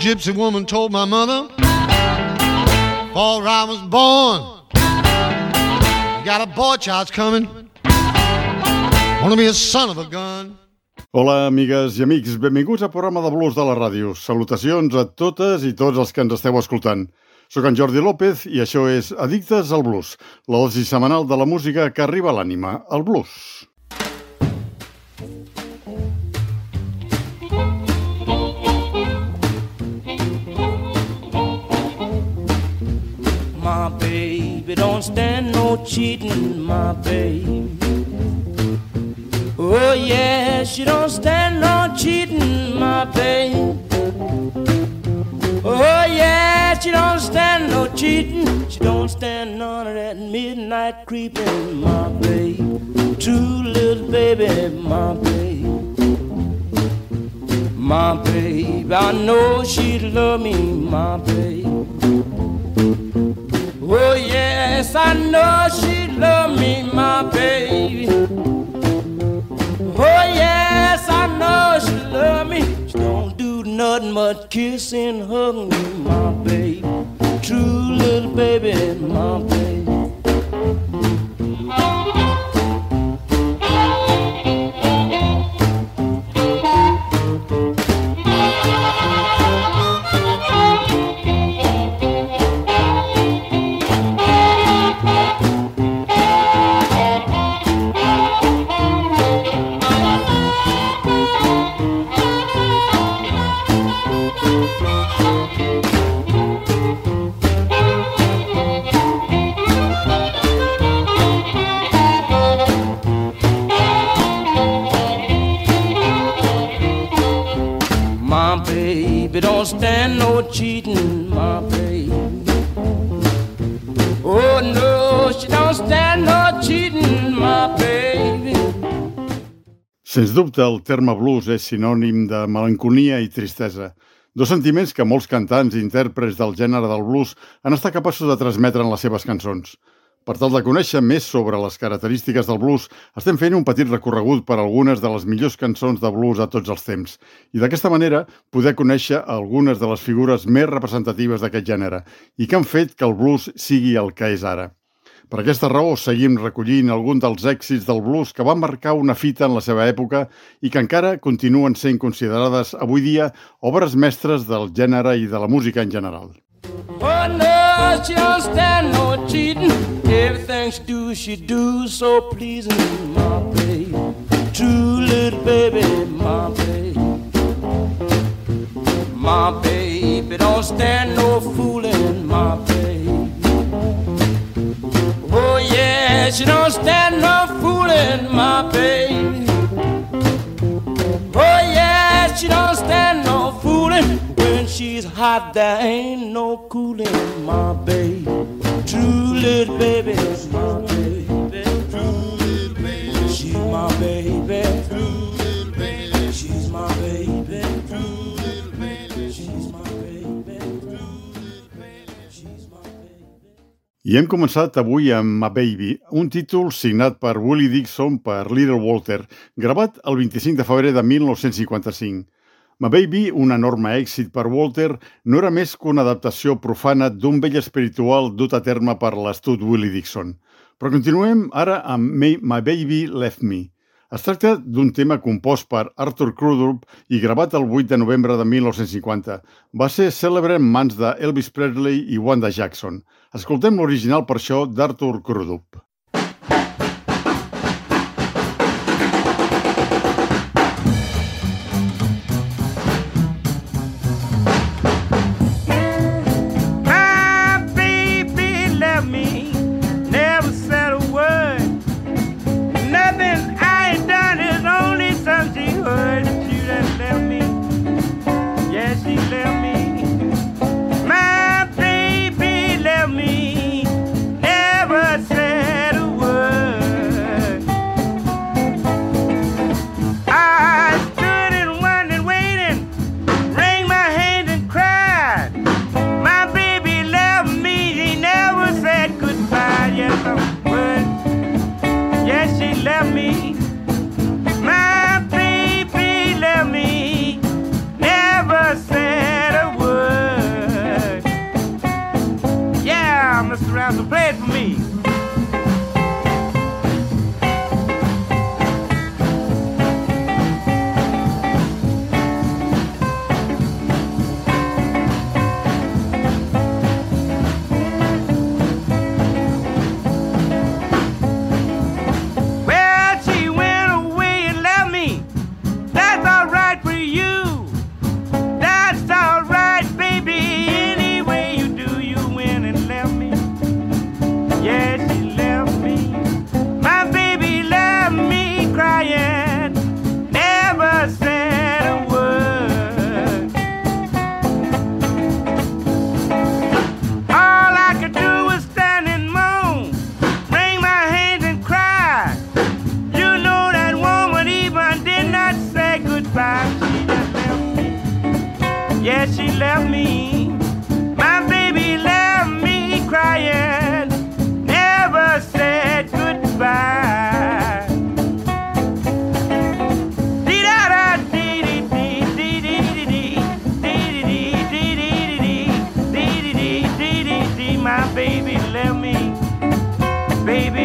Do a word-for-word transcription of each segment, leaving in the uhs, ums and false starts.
gypsy woman told my mother, before I was born, you got a boy child's coming, wanna be a son of a gun. Hola, amigues i amics, benvinguts al programa de blues de la ràdio. Salutacions a totes i tots els que ens esteu escoltant. Soc en Jordi López i això és Addictes al Blues, la dosi setmanal de la música que arriba a l'ànima, el blues. My baby don't stand no cheating, my baby. Oh yeah, she don't stand no cheating, my baby. Oh yeah, she don't stand no cheating. She don't stand none of that midnight creeping, my baby. True little baby, my baby. My baby, I know she'd love me, my baby. Oh yes, I know she'd love me, my baby. Oh yes, I know she love me. She don't do nothing but kiss and hug me, my baby. True little baby, my baby. Don't stand no cheating, my baby. Oh no, she don't stand no cheating, my baby. Sens dubte, el terme blues és sinònim de melancolia i tristesa, dos sentiments que molts cantants i intèrprets del gènere del blues han estat capaços de transmetre en les seves cançons. Per tal de conèixer més sobre les característiques del blues, estem fent un petit recorregut per algunes de les millors cançons de blues de tots els temps i d'aquesta manera poder conèixer algunes de les figures més representatives d'aquest gènere i que han fet que el blues sigui el que és ara. Per aquesta raó seguim recollint alguns dels èxits del blues que van marcar una fita en la seva època i que encara continuen sent considerades avui dia obres mestres del gènere i de la música en general. Oh no, she don't stand no cheating. Everything she do, she do so pleasing, my baby. True little baby, my baby. My baby don't stand no fooling, my baby. Oh yeah, she don't stand no fooling, my baby. Oh yeah, she don't stand no fooling. When she's hot, there ain't no cooling, my baby. True little baby, she's my baby. True little baby, she's my baby. True little baby, she's my baby. True little baby, she's my baby. True little baby, she's my baby. I hem començat avui amb My Baby, un títol signat per Willie Dixon per Little Walter, gravat el vint-i-cinc de febrer de mil nou-cents cinquanta-cinc. My Baby, un enorme èxit per Walter, no era més que una adaptació profana d'un vell espiritual dut a terme per l'astut Willie Dixon. Però continuem ara amb My Baby Left Me. Es tracta d'un tema compost per Arthur Crudup i gravat el vuit de novembre de mil nou-cents cinquanta. Va ser cèlebre en mans d'Elvis Presley i Wanda Jackson. Escoltem l'original per això d'Arthur Crudup. My baby left me, never said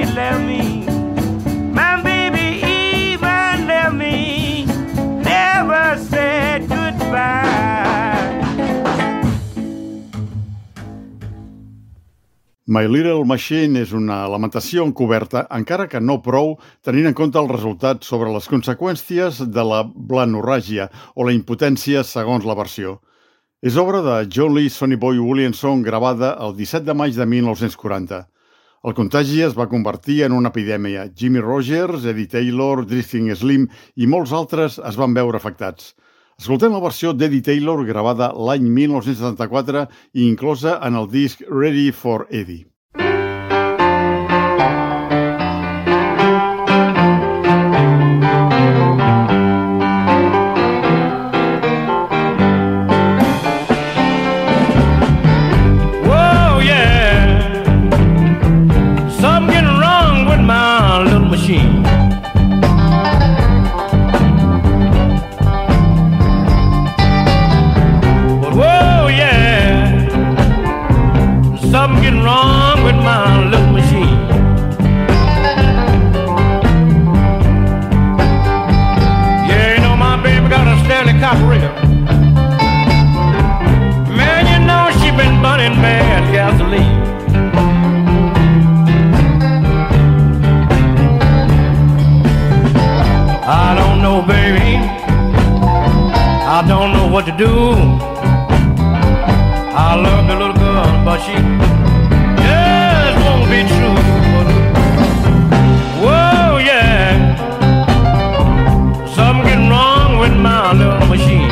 baby left me. My baby even left me, never said goodbye. My Little Machine és una lamentació encoberta, encara que no prou, tenint en compte el resultat sobre les conseqüències de la blanorràgia o la impotència segons la versió. És obra de John Lee Sonny Boy Williamson, gravada el disset de maig de mil nou-cents quaranta. El contagi es va convertir en una epidèmia. Jimmy Rogers, Eddie Taylor, Drifting Slim i molts altres es van veure afectats. Escoltem la versió d'Eddie Taylor gravada l'any mil nou-cents setanta-quatre i inclosa en el disc Ready for Eddie. Whoa, yeah. Something getting wrong with my little machine. Something getting wrong with my little machine. Yeah, you know my baby got a Stanley carburetor. Man, you know she been burning bad gasoline. I don't know, baby, I don't know what to do. I love the little girl, but she just won't be true. Whoa, yeah. Something getting wrong with my little machine.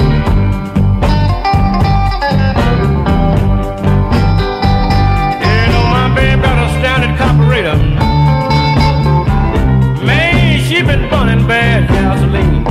Yeah, you know my baby got a standard carburetor. Man, she been burning bad gasoline.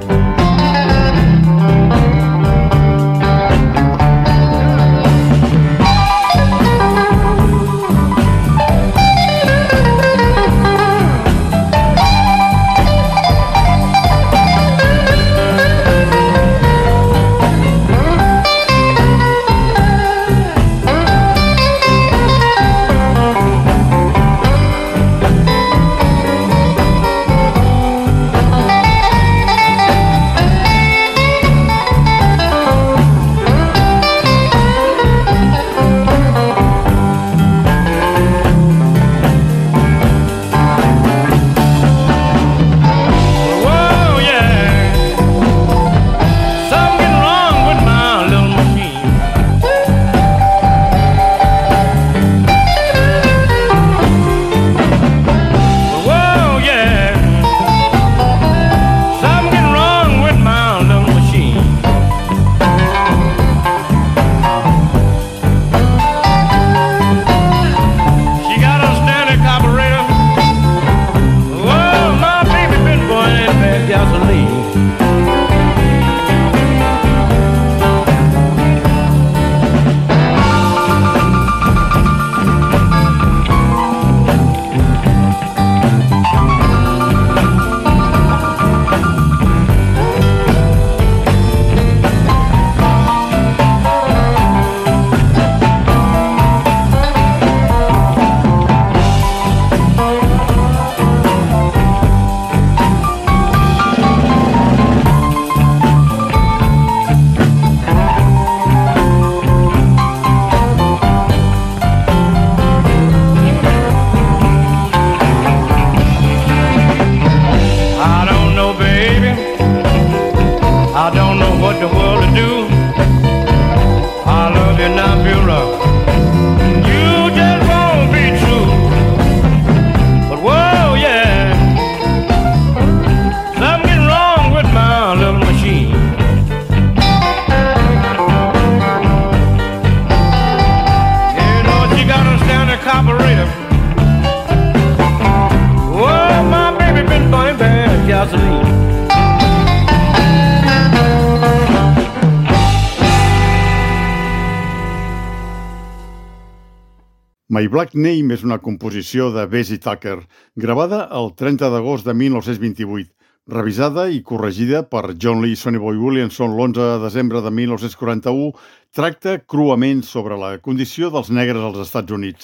My Black Name és una composició de Bessie Tucker, gravada el trenta d'agost de mil nou-cents vint-i-vuit, revisada i corregida per John Lee Sonny Boy Williamson l'onze de desembre de mil nou-cents quaranta-u, tracta cruament sobre la condició dels negres als Estats Units.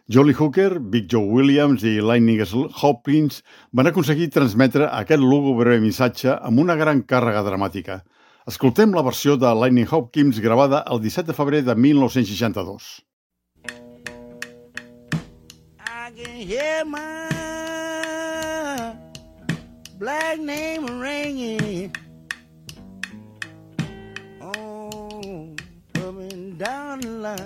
Jolly Hooker, Big Joe Williams i Lightning Hopkins van aconseguir transmetre aquest lúgubre missatge amb una gran càrrega dramàtica. Escoltem la versió de Lightning Hopkins gravada el disset de febrer de mil nou-cents seixanta-dos. I can hear my black name ringing on up and down the line.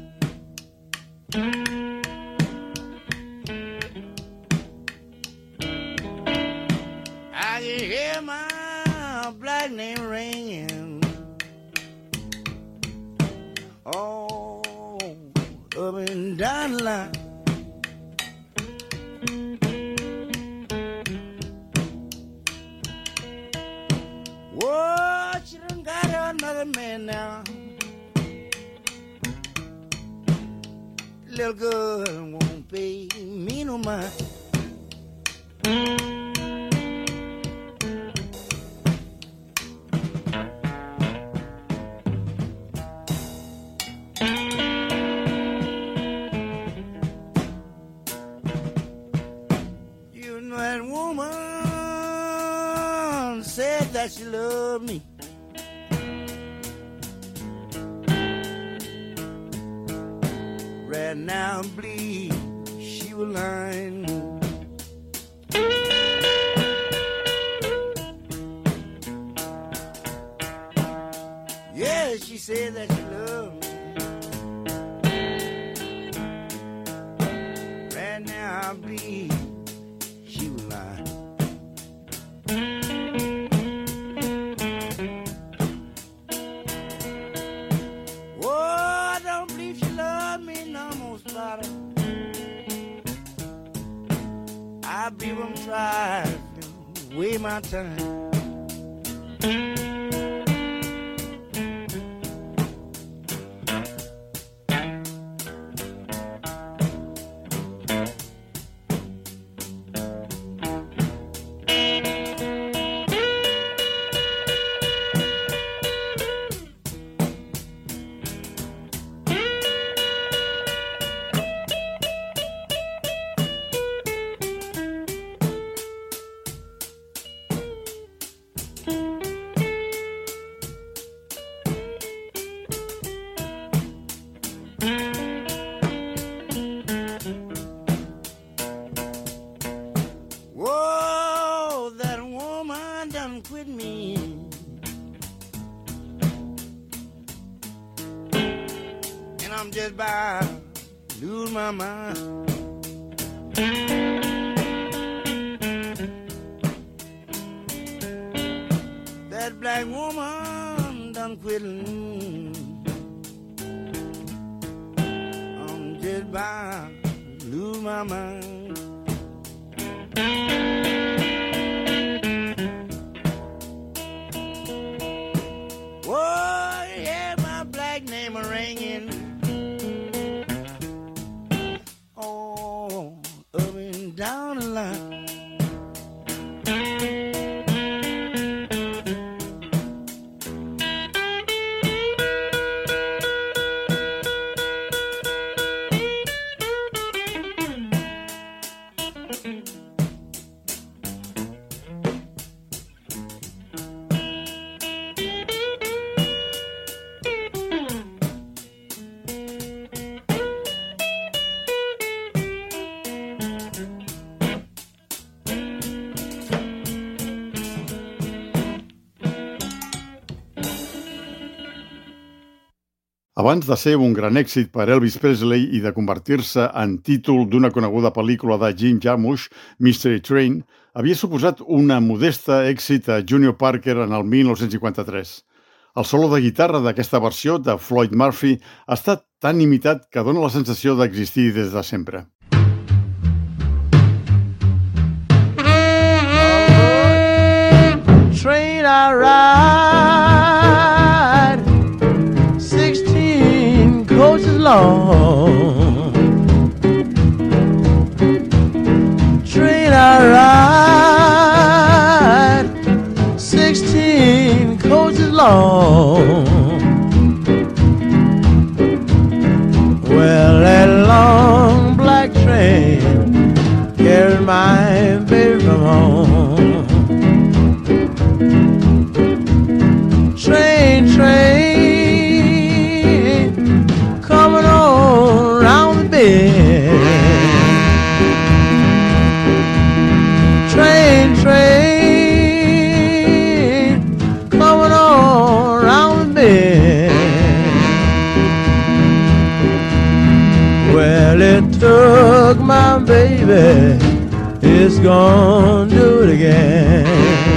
I can hear my black name ringing oh up and down the line. Whoa, she done got another man now. Little girl won't pay me no mind. You know that woman said that she loved me. Right now I believe she was lying. Yeah, she said that she loved me. Right now I believe she was lying. Oh, I don't believe she loved me no more, Spider. I believe I'm trying to waste my time. Whoa, that woman done quit me. And I'm just about to lose my mind. That black woman done quit me. I'm just about to lose my mind. Oh, yeah, my black name ringing. Oh, up and down the line. Abans de ser un gran èxit per Elvis Presley i de convertir-se en títol d'una coneguda pel·lícula de Jim Jarmusch, Mystery Train, havia suposat una modesta èxit a Junior Parker en el mil nou-cents cinquanta-tres. El solo de guitarra d'aquesta versió de Floyd Murphy ha estat tan imitat que dona la sensació d'existir des de sempre. Train I ride, sixteen coaches long. Train I ride, sixteen coaches long. Well, that long black my baby from home. Train, train, coming on round the bend. Train, train, coming on round the bend. Well, it took my baby, it's gonna do it again.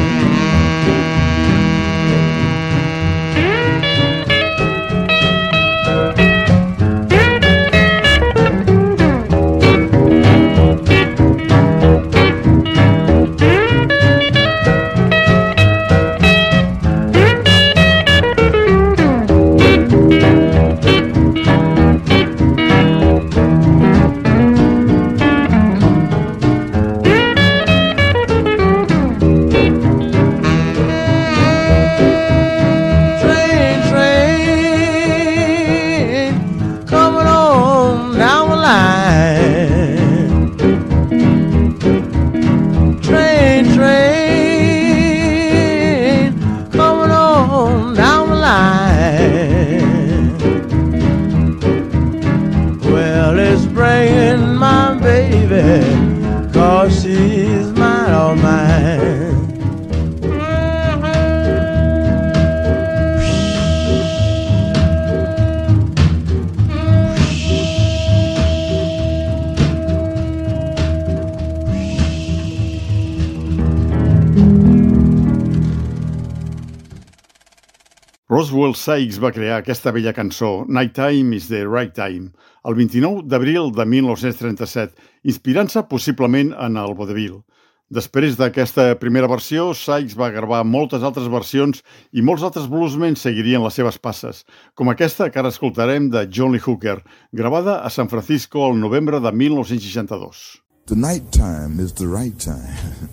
Roswell Sykes va crear aquesta bella cançó, Night Time is the Right Time, el vint-i-nou d'abril de mil nou-cents trenta-set, inspirant-se possiblement en el vodevil. Després d'aquesta primera versió, Sykes va gravar moltes altres versions i molts altres bluesmen seguirien les seves passes, com aquesta que ara escoltarem de John Lee Hooker, gravada a San Francisco el novembre de mil nou-cents seixanta-dos. The night time is the right time.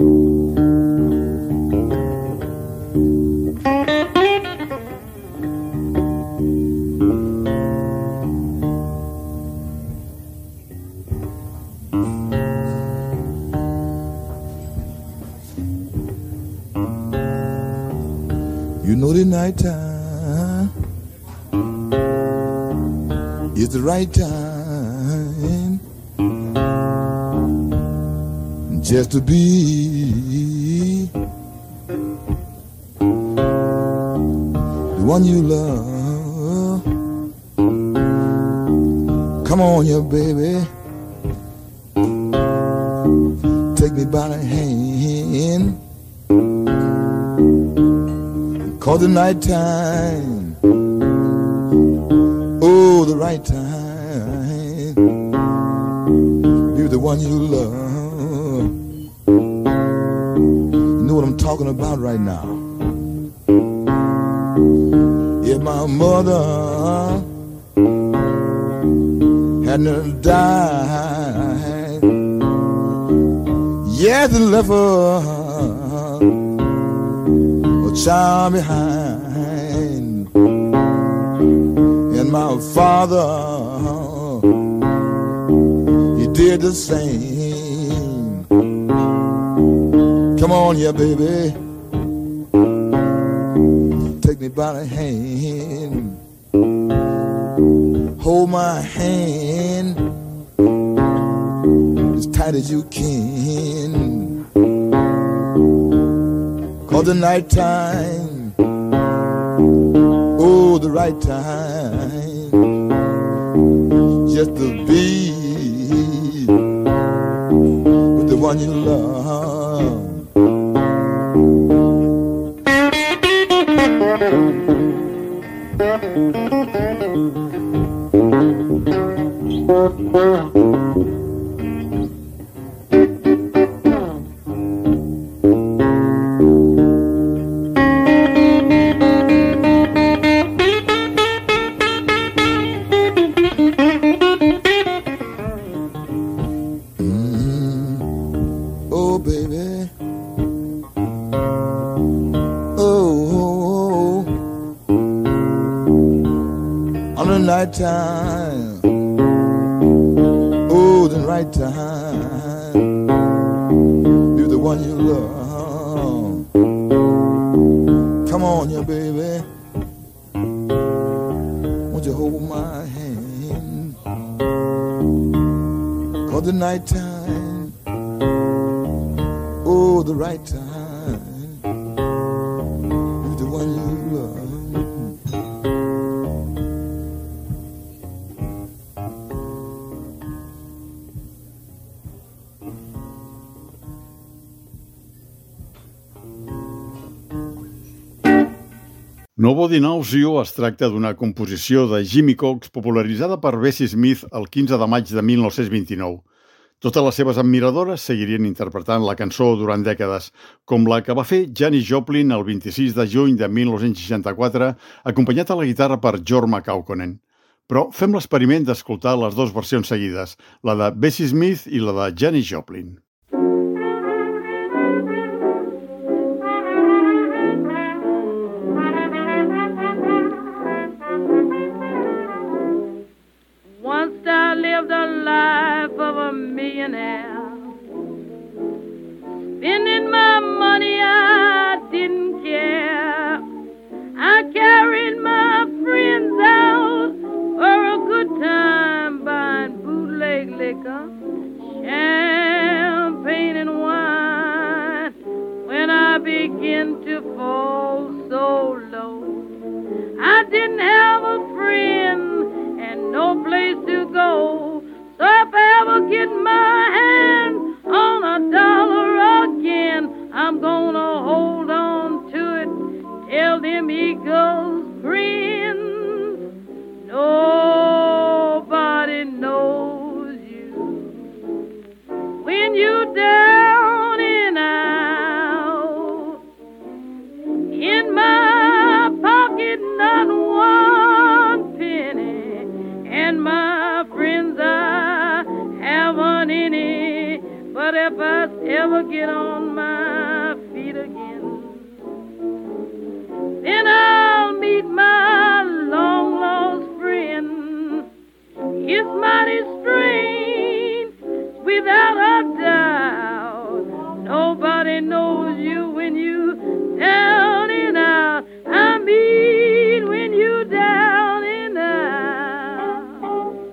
You know the night time is the right time just to be the one you love. Come on, yeah, baby, take me by the hand. 'Cause the night time, oh, the right time, be the one you love. You know what I'm talking about right now. If my mother hadn't died, yes, and left her child behind, and my father, he did the same. Come on, yeah, baby, take me by the hand, hold my hand as tight as you can. 'Cause the night time, oh, the right time, just to be with the one you love. Time, oh, the right time, one you love. Come on, yeah, baby. Won't you hold my hand? 'Cause the night time, oh, the right time, is the one you love. Nobody Knows You es tracta d'una composició de Jimmy Cox popularitzada per Bessie Smith el quinze de maig de mil nou-cents vint-i-nou. Totes les seves admiradores seguirien interpretant la cançó durant dècades, com la que va fer Janis Joplin el vint-i-sis de juny de mil nou-cents seixanta-quatre, acompanyat a la guitarra per Jorma Kaukonen. Però fem l'experiment d'escoltar les dues versions seguides, la de Bessie Smith i la de Janis Joplin. Once I lived a life of a millionaire, spending my money I didn't care. I carried my friends out for a good time, buying bootleg liquor, champagne and wine. When I began to fall so low, I didn't have a friend and no place to go. So if I ever get my hand on a dollar again, I'm gonna hold on to it till them eagles grin. Nobody knows you when you're down and out. In my pocket, not one penny, and my friends I haven't any. But if I ever get on my feet again, then I'll meet my long lost friend. It's mighty strange, without a doubt. Nobody knows you when you down and out. I mean when you down and out.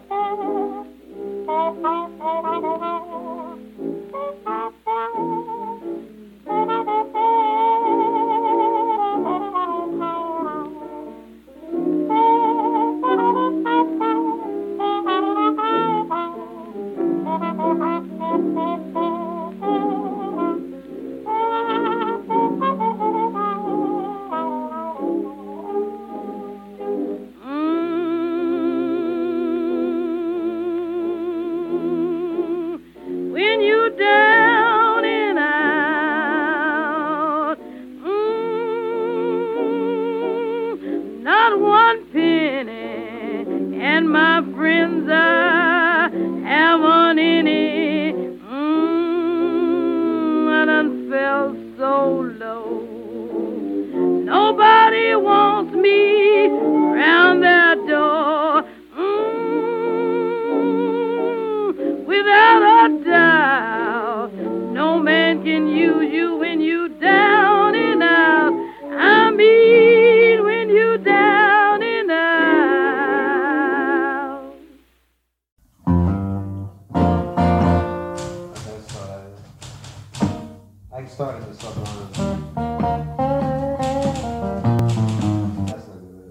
When you down and out, mm, not one penny, and my friends I haven't any. Mm, I done felt so low. Nobody wants me round their door. Mm, without a doubt, no man can use you when you down and out. I mean when you down and out. I started the sublime. That's not good.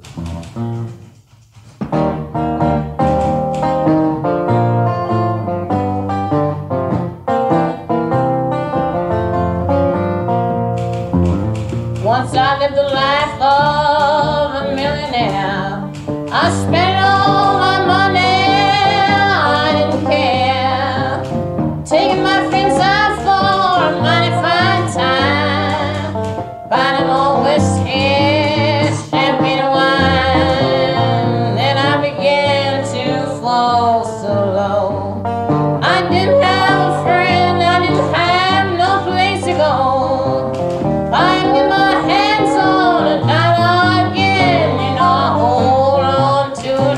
Once I lived a life of a millionaire. I spent all my money, I didn't care. Taking my friends out for a mighty fine time, buying them all whiskey, champagne and wine. Then I began to fall so low. I didn't have a friend, I didn't have no place to go. I'm with my hands on a dollar again, you know I hold on to it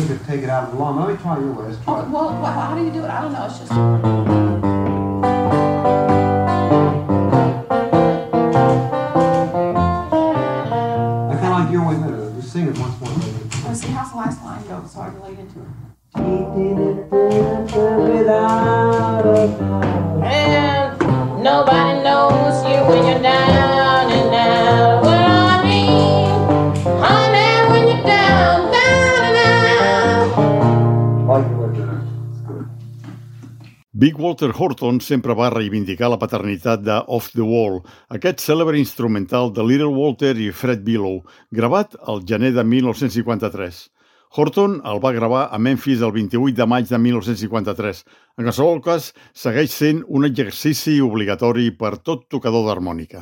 could take it out of the lawn. Let me try your way. Let's try Oh, it. well, well, how do you do it? I don't know. It's just. I kind of like your way better. Just sing it once more. Let's see how's the last line go so I can relate into it. And nobody knows you when you're down and out. What I mean, honey, when you're down, down and out. I like your way better. It's good. Big Walter Horton sempre va reivindicar la paternitat de Off the Wall, aquest cèlebre instrumental de Little Walter i Fred Billow, gravat al gener de mil nou-cents cinquanta-tres. Horton el va gravar a Memphis el vint-i-vuit de maig de mil nou-cents cinquanta-tres. En qualsevol cas, segueix sent un exercici obligatori per tot tocador d'harmònica.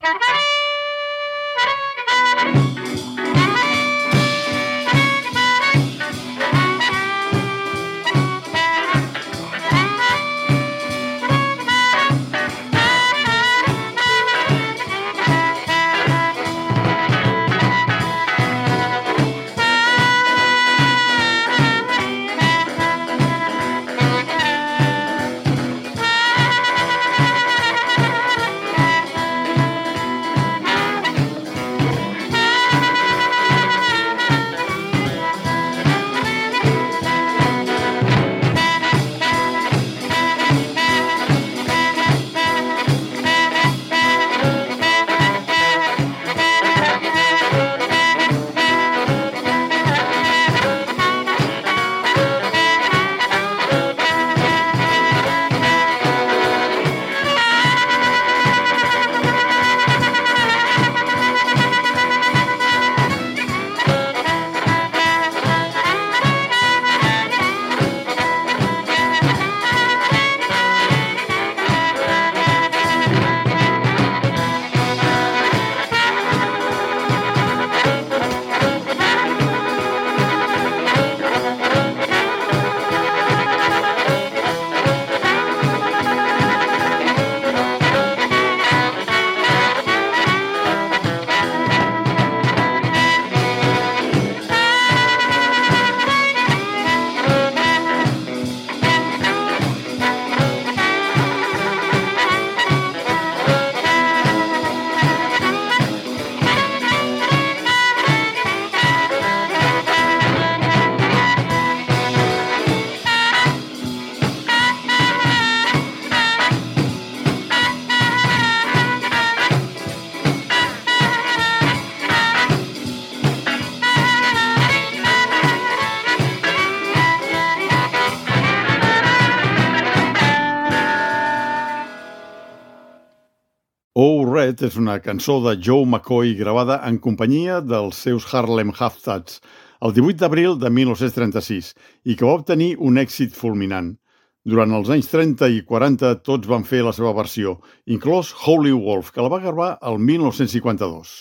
Oh Red és una cançó de Joe McCoy gravada en companyia dels seus Harlem Half-Tuts el divuit d'abril de mil nou-cents trenta-sis i que va obtenir un èxit fulminant. Durant els anys trenta i quaranta tots van fer la seva versió, inclòs Howlin' Wolf, que la va gravar el mil nou-cents cinquanta-dos.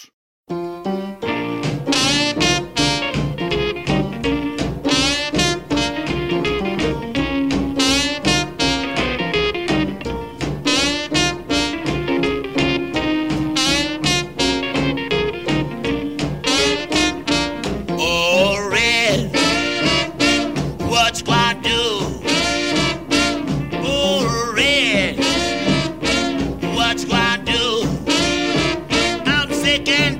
What you gonna do? I'm sick and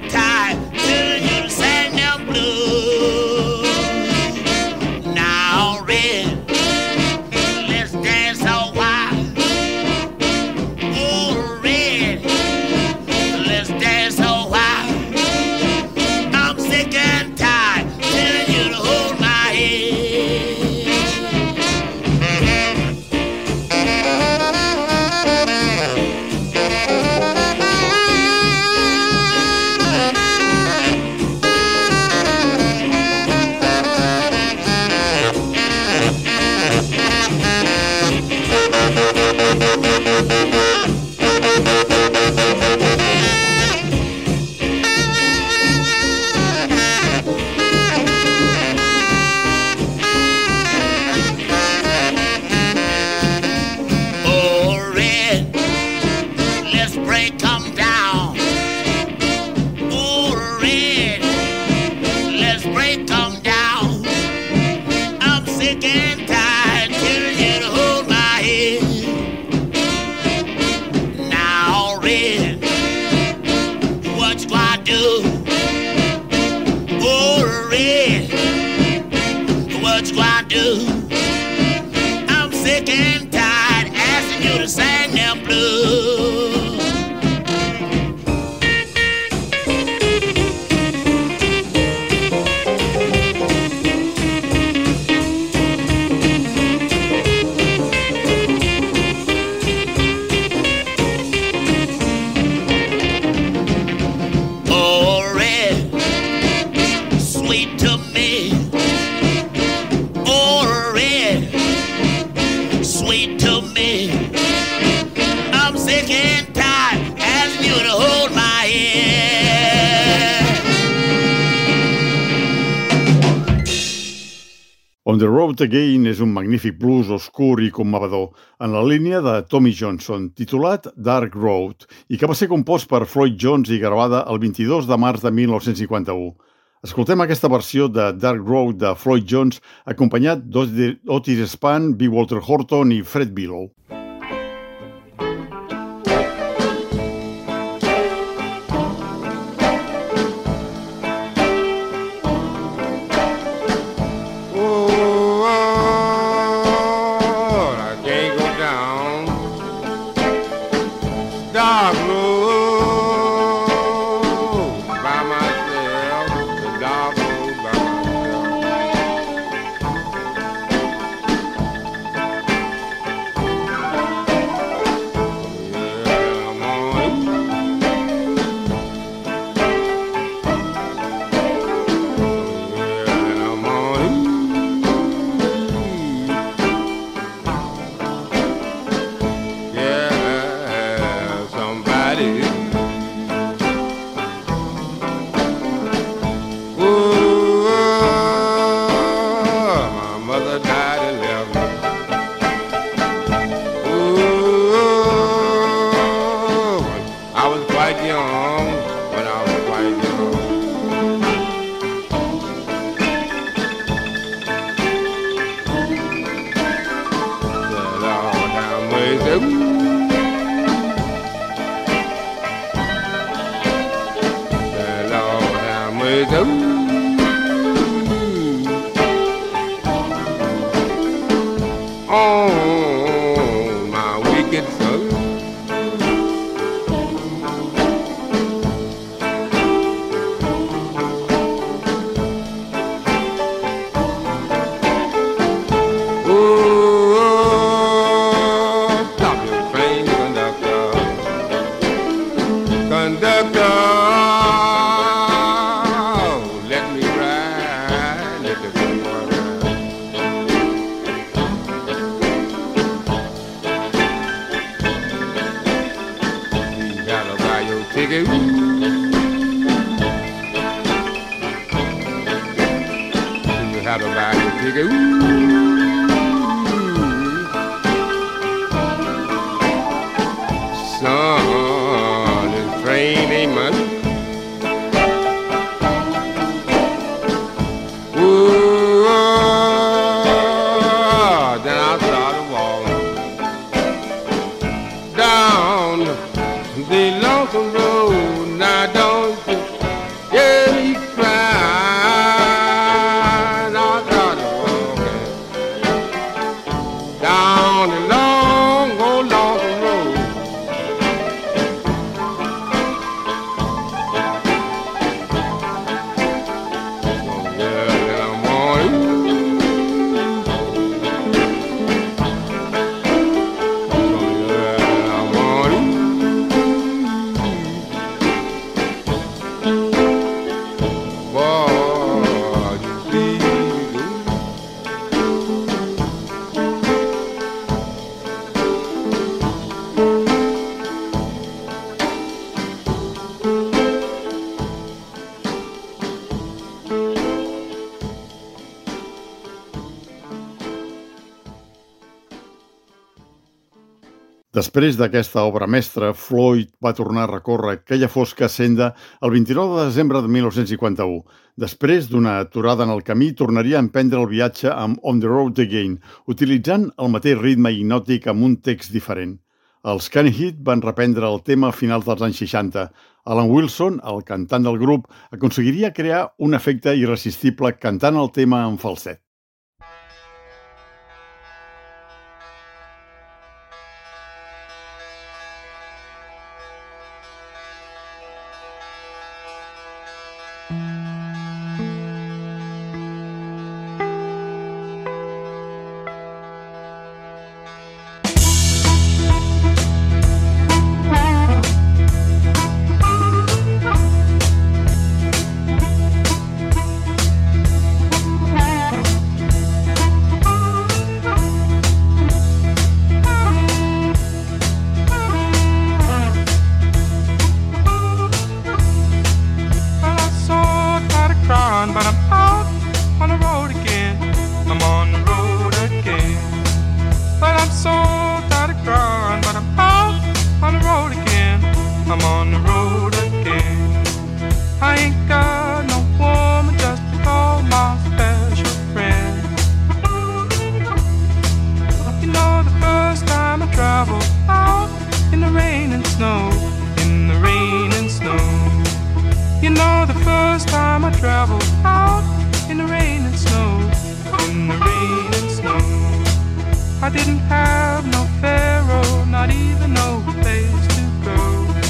asking you to sing them blues. On the Road Again és un magnífic blues oscur i commovador en la línia de Tommy Johnson, titulat Dark Road, i que va ser compost per Floyd Jones i gravada el vint-i-dos de març de mil nou-cents cinquanta-u. Escoltem aquesta versió de Dark Road de Floyd Jones, acompanyat d'Otis Spann, B. Walter Horton i Fred Billow. Després d'aquesta obra mestra, Floyd va tornar a recórrer aquella fosca senda el vint-i-nou de desembre de mil nou-cents cinquanta-u. Després d'una aturada en el camí, tornaria a emprendre el viatge amb On the Road Again, utilitzant el mateix ritme hipnòtic amb un text diferent. Els Can Heat van reprendre el tema a finals dels anys seixanta. Alan Wilson, el cantant del grup, aconseguiria crear un efecte irresistible cantant el tema en falset. rain and snow, in the rain and snow. You know the first time I traveled out in the rain and snow, in the rain and snow. I didn't have no pharaoh, not even no place to go.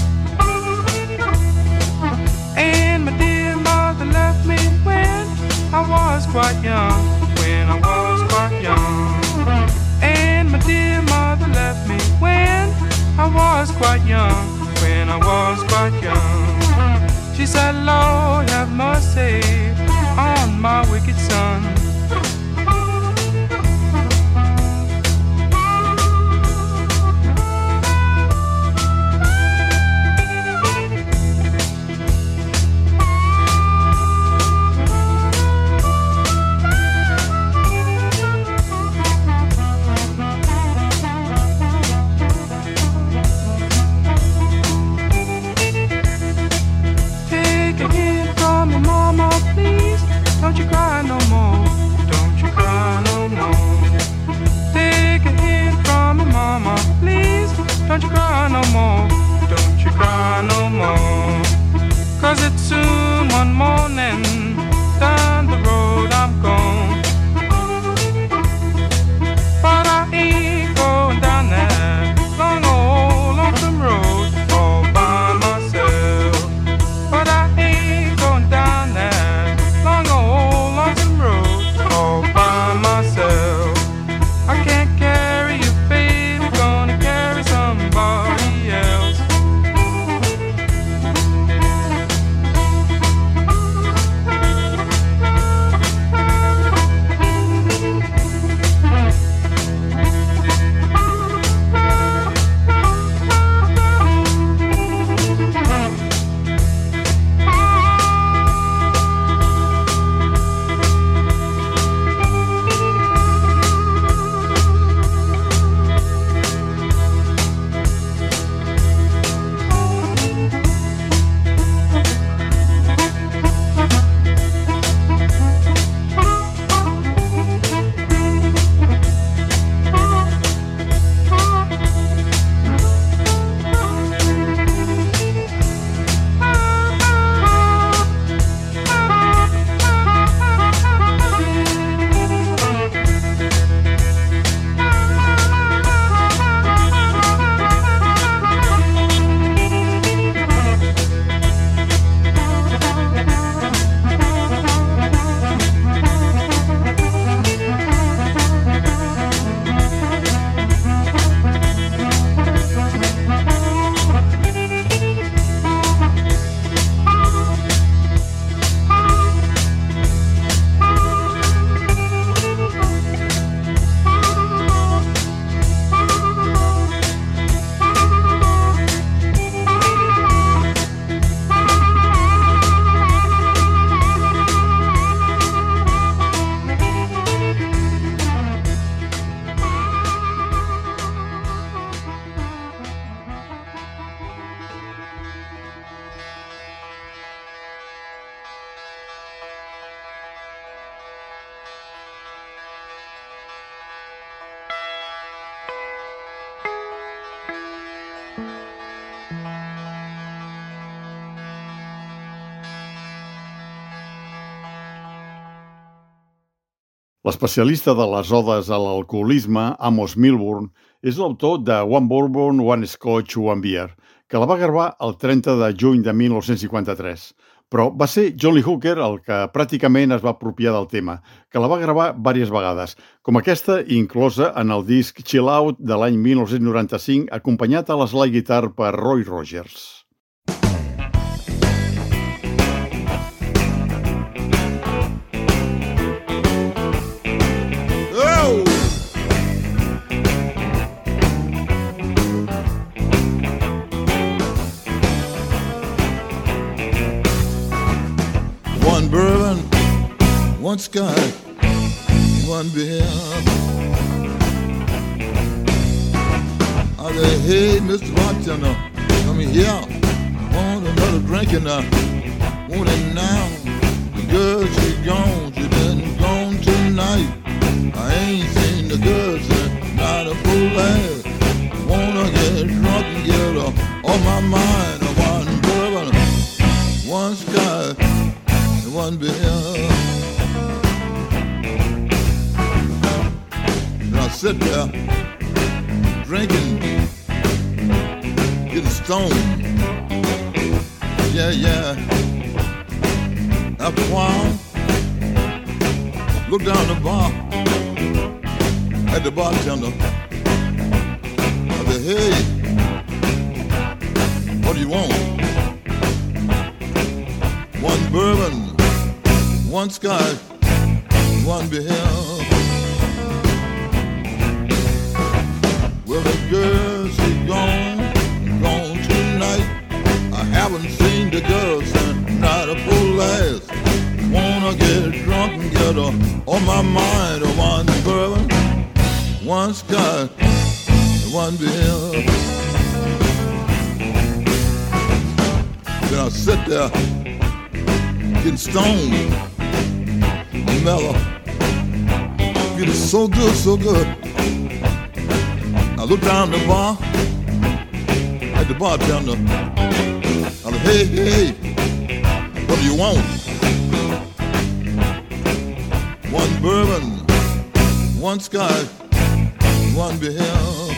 And my dear mother left me when I was quite young, when I was quite young. And my dear mother left me when I was quite young, when I was quite young. She said, Lord, have mercy on my wicked son. Don't you cry no more, don't you cry no more. Take a hint from me, mama, please. Don't you cry no more, don't you cry no more. Cause it's soon one morning, down the road I'm gone. But I ain't going down that long old lonesome road all by myself. But I ain't going down that long old lonesome road all by myself. I can't carry you, baby, gonna carry somebody else. L'especialista de les odes a l'alcoholisme, Amos Milburn, és l'autor de One Bourbon, One Scotch, One Beer, que la va gravar el trenta de juny de mil nou-cents cinquanta-tres. Però va ser John Lee Hooker el que pràcticament es va apropiar del tema, que la va gravar diverses vegades, com aquesta inclosa en el disc Chill Out de l'any mil nou-cents noranta-cinc, acompanyat a l'slide guitar per Roy Rogers. One bourbon, one scotch, one beer. I said, hey, Mister Bartender, come here. Want another drink and I want it now. The girl, she gone, she been gone tonight. I ain't seen the girl since not a full ass. Wanna get drunk and get a sit there drinking, getting stoned. Yeah, yeah. After a while, look down the bar at the bartender. I said, hey, what do you want? One bourbon, one scotch, one beer. Well, the girl, she gone, gone tonight. I haven't seen the girl since night before last. Wanna get drunk and get her on my mind. One bourbon, one scotch, one beer. Then I sit there, getting stoned, mellow, getting so good, so good. I look down the bar at the bartender. I said, hey, hey, what do you want? One bourbon, one scotch, one beer.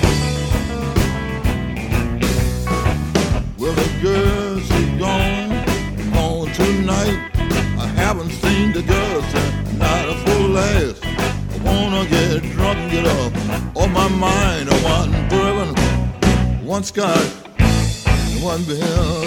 Well, the girl, she gone, gone tonight. I haven't seen the girl since night before last. I wanna get drunk and get up on my mind. One bourbon, one scotch, one beer.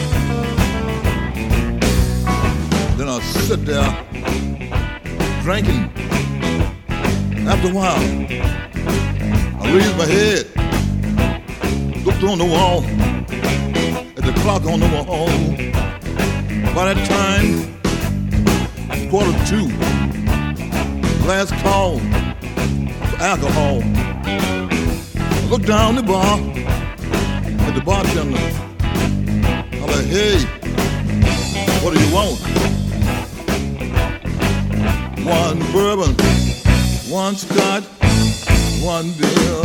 Then I sit there drinking. After a while, I raised my head, looked on the wall, at the clock on the wall. By that time, quarter to two, last call for alcohol. I looked down the bar at the bartender. I was like, hey, what do you want? One bourbon, one scotch, one beer.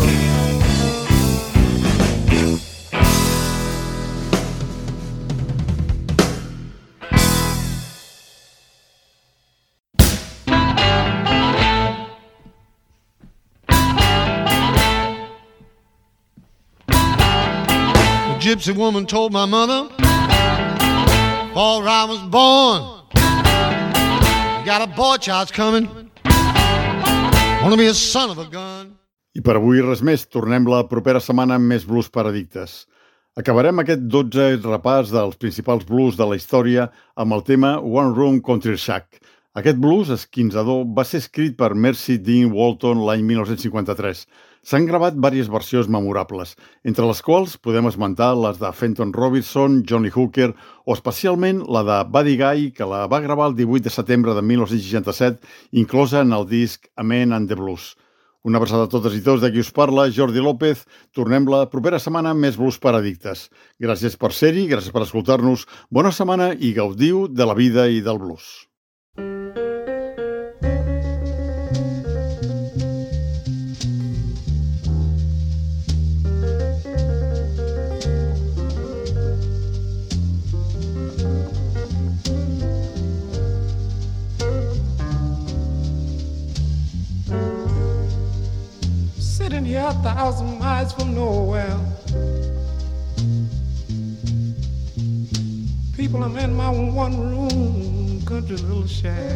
Gypsy woman told my mother before I was born, you got a boy child's coming, wanna be a son of a gun. I per avui res més, tornem la propera setmana amb més blues per addictes. Acabarem aquest dotze repàs dels principals blues de la història amb el tema One Room Country Shack. Aquest blues esquinzador va ser escrit per Mercy Dean Walton l'any mil nou-cents cinquanta-tres. S'han gravat diverses versions memorables, entre les quals podem esmentar les de Fenton Robinson, Johnny Hooker o especialment la de Buddy Guy, que la va gravar el divuit de setembre de mil nou-cents seixanta-set, inclosa en el disc A Man and the Blues. Una abraçada a totes i tots, de qui us parla, Jordi López. Tornem la propera setmana amb més blues per addictes. Gràcies per ser-hi, gràcies per escoltar-nos, bona setmana i gaudiu de la vida i del blues. Here a thousand miles from nowhere, people, I'm in my one room country little shack.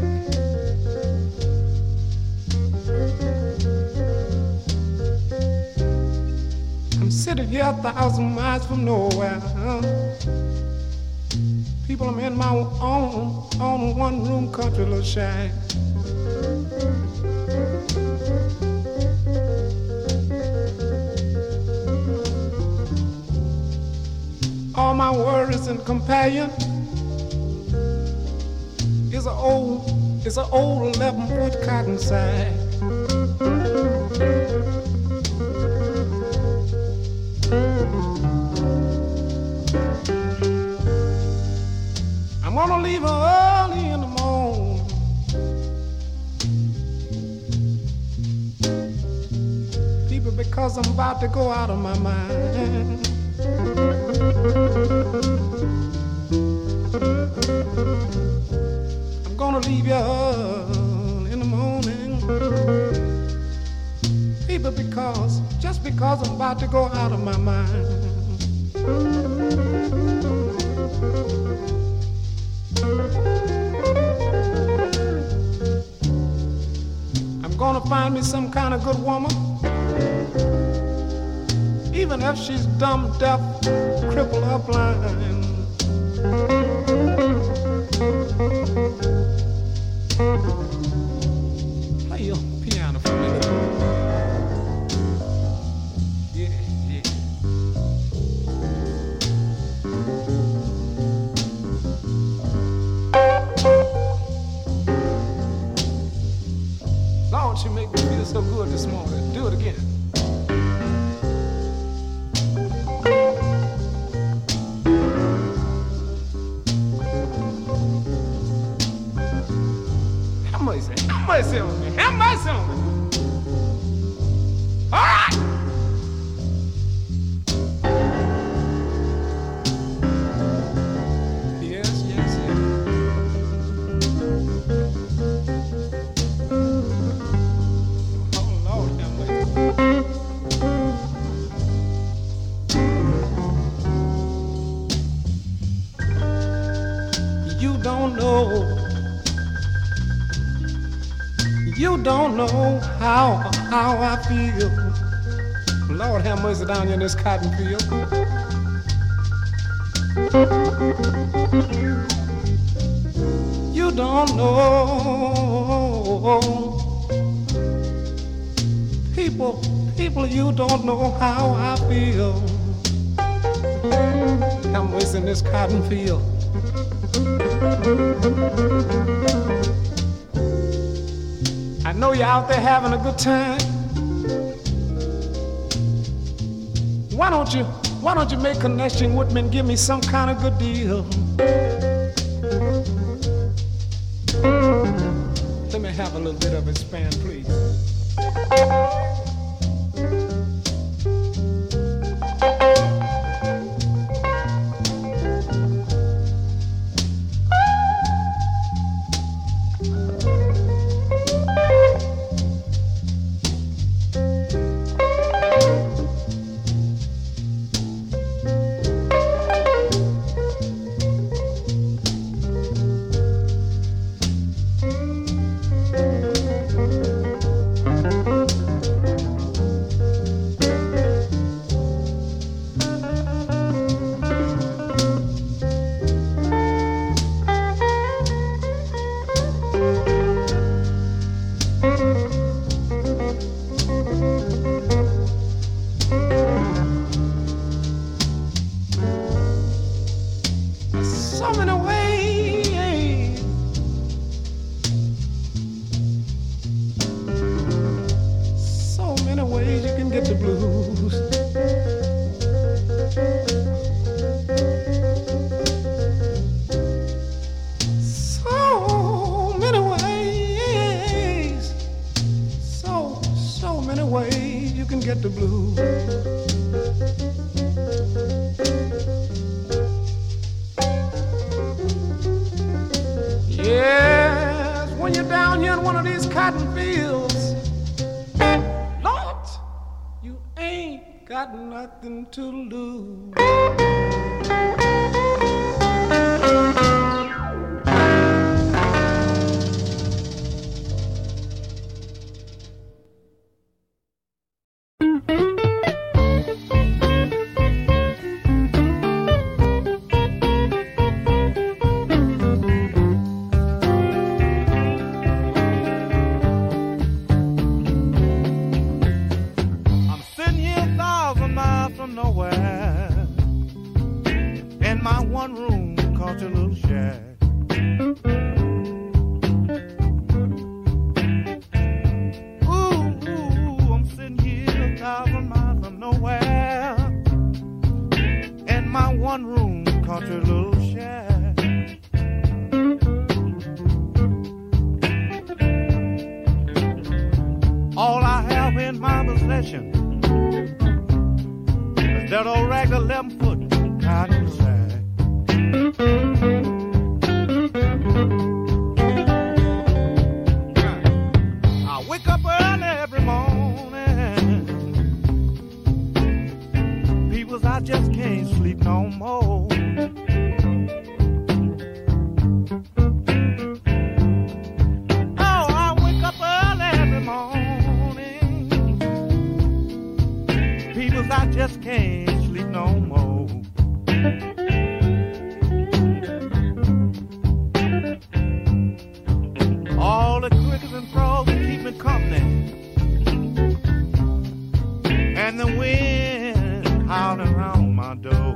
I'm sitting here a thousand miles from nowhere, people, I'm in my own, own one room country little shack. All my worries and companion is a old, is a old eleven foot cotton sack. I'm gonna leave early in the morning. People, because I'm about to go out of my mind. I'm gonna leave you in the morning. People, simply because, just because I'm about to go out of my mind. I'm gonna find me some kind of good woman, even if she's dumb, deaf, crippled, or blind. Play your piano for me. Yeah, yeah. Lord, you make me feel so good this morning. Do it again. Have mercy, have mercy on me, have mercy on me. All right. Yes, yes, yes. Oh, Lord, have mercy. You don't know. You don't know how, how I feel. Lord have mercy down here in this cotton field. You don't know. People, people, you don't know how I feel. Have mercy in this cotton field. I know you're out there having a good time. Why don't you, why don't you make connection with me and give me some kind of good deal? Let me have a little bit of it, span, please. Nothing to lose. I wake up early every morning Peoples, I just can't sleep no more. Oh, I wake up early every morning. Peoples, I just can't sleep no more. All the crickets and frogs keep me company, and the wind howling around my door.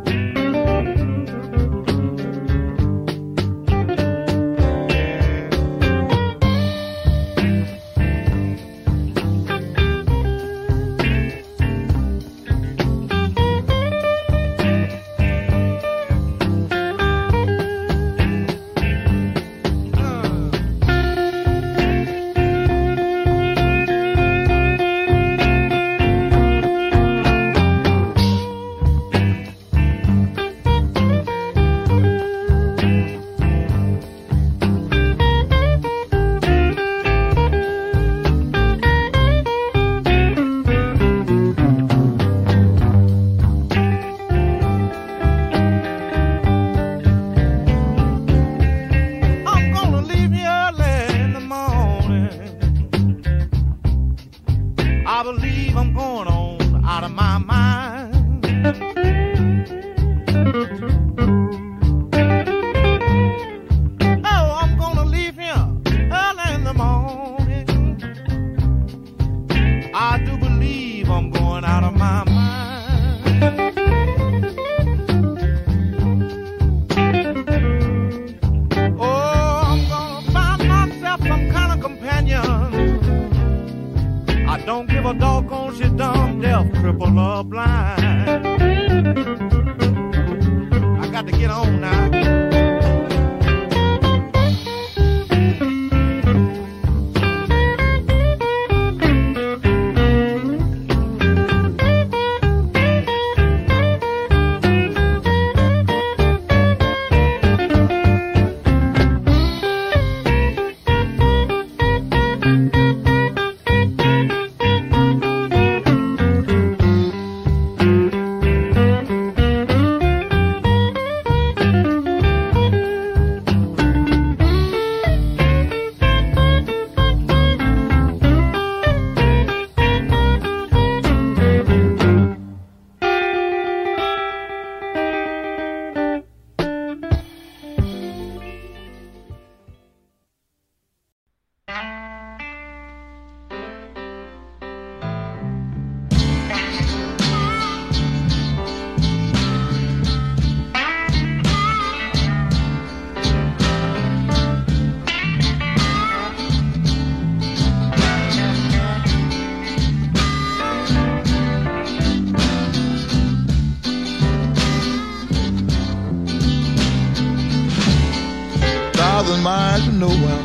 Miles from nowhere,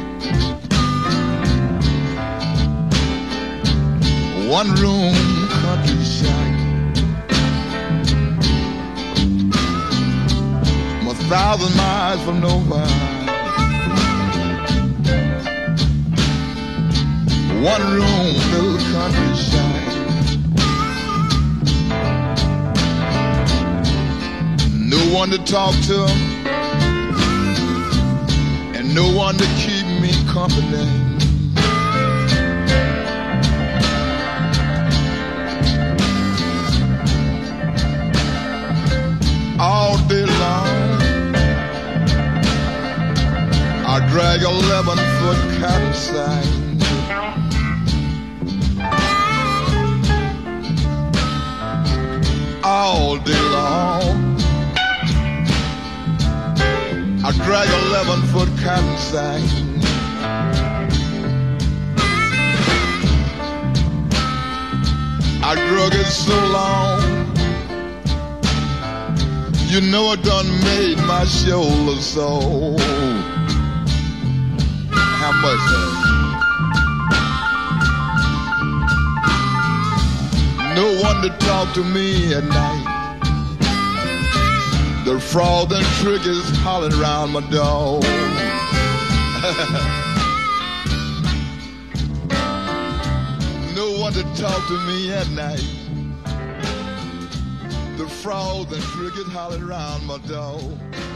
one room countryside, I'm a thousand miles from nowhere, one room little countryside, no one to talk to, no one to keep me company. All day long, I drag eleven foot cotton sack. All day long, I drag eleven foot cotton sack. I drug it so long, you know it done made my shoulder sore. How much of it? No one to talk to me at night. The frogs and crickets hollering around my door. No one to talk to me at night. The frogs and crickets hollered round my door.